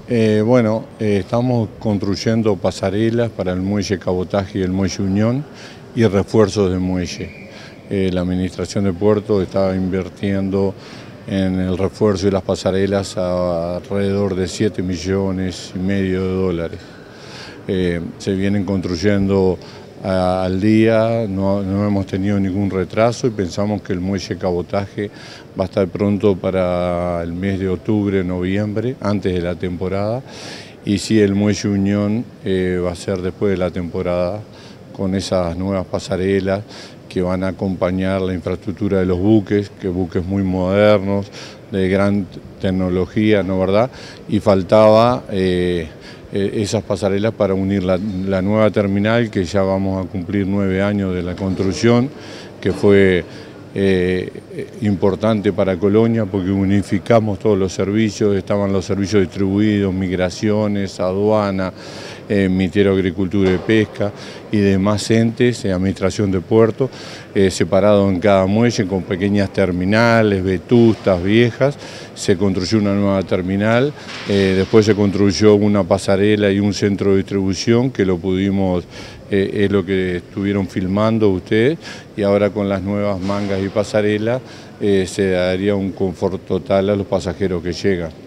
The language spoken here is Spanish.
Estamos construyendo pasarelas para el muelle Cabotaje y el muelle Unión y refuerzos de muelle. La Administración de Puerto está invirtiendo en el refuerzo y las pasarelas a alrededor de 7,5 millones de dólares. Se vienen construyendo al día, no hemos tenido ningún retraso y pensamos que el muelle Cabotaje va a estar pronto para el mes de octubre, noviembre, antes de la temporada, y sí, el muelle Unión va a ser después de la temporada, con esas nuevas pasarelas que van a acompañar la infraestructura de los buques, que buques muy modernos, de gran tecnología, ¿no verdad? Y faltaba esas pasarelas para unir la nueva terminal, que ya vamos a cumplir 9 años de la construcción, que fue importante para Colonia porque unificamos todos los servicios, estaban los servicios distribuidos, migraciones, aduana, Ministerio de Agricultura y Pesca y demás entes, administración de puertos, separados en cada muelle con pequeñas terminales, vetustas, viejas. Se construyó una nueva terminal, después se construyó una pasarela y un centro de distribución que lo pudimos, es lo que estuvieron filmando ustedes, y ahora con las nuevas mangas y pasarelas se daría un confort total a los pasajeros que llegan.